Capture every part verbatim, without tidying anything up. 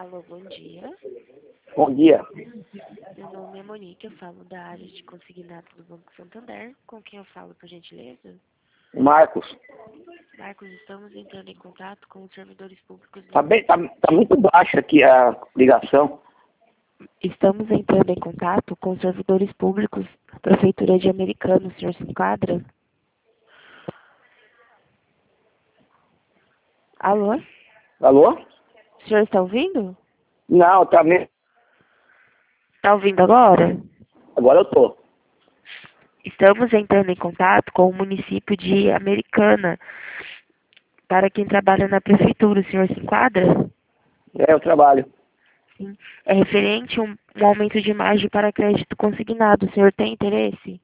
Alô, bom dia. Bom dia. Meu nome é Monique, eu falo da área de consignados do Banco Santander. Com quem eu falo, por gentileza? Marcos. Marcos, estamos entrando em contato com os servidores públicos Tá do... bem, tá, tá muito baixa aqui a ligação. Estamos entrando em contato com os servidores públicos da Prefeitura de Americana. O senhor se enquadra? Alô? Alô? O senhor está ouvindo? Não, tá meio... Está ouvindo agora? Agora eu tô. Estamos entrando em contato com o município de Americana. Para quem trabalha na prefeitura, o senhor se enquadra? É, eu trabalho. Sim. É referente a um, um aumento de margem para crédito consignado. O senhor tem interesse?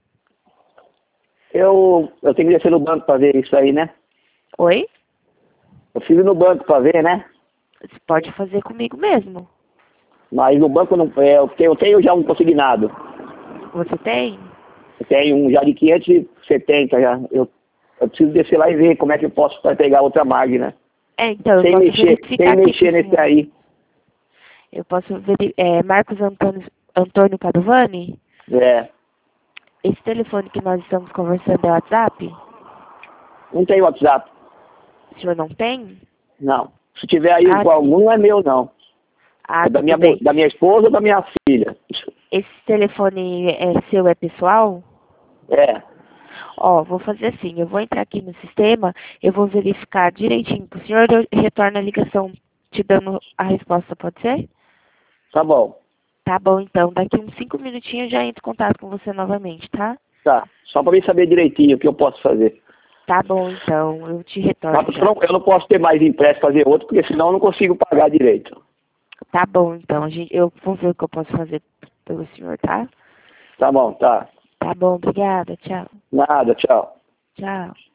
Eu, eu tenho que descer no banco pra ver isso aí, né? Oi? Eu fui no banco pra ver, né? Você pode fazer comigo mesmo. Mas no banco não, é, eu, tenho, eu tenho já um consignado. Você tem? Eu tenho um já de quinhentos e setenta já. Eu, eu preciso descer lá e ver como é que eu posso pra pegar outra margem, né? É, então, eu Sem posso mexer, verificar sem aqui mexer pro nesse senhor. aí. Eu posso ver, é, Marcos Antônio, Antônio Padovani? É. Esse telefone que nós estamos conversando é o WhatsApp? Não tem WhatsApp. O senhor não tem? Não. Se tiver aí Ah, com algum, sim. não é meu, não. Ah, É da tudo minha, mu- bem. da minha esposa ou da minha filha. Esse telefone é seu, é pessoal? É, Ó, vou fazer assim, eu vou entrar aqui no sistema, eu vou verificar direitinho pro senhor, eu retorno a ligação te dando a resposta, pode ser? tá bom. Tá bom, então, daqui uns cinco minutinhos eu já entro em contato com você novamente, tá? Tá. Só para mim saber direitinho o que eu posso fazer. Tá bom, então, eu te Mas retorno porque eu já. não, eu não posso ter mais empréstimo fazer outro, porque senão eu não consigo pagar direito. Tá bom, então, a gente, eu vou ver o que eu posso fazer pelo senhor, tá? Tá bom, tá. Tá bom, obrigada, tchau. Nada, tchau. Tchau.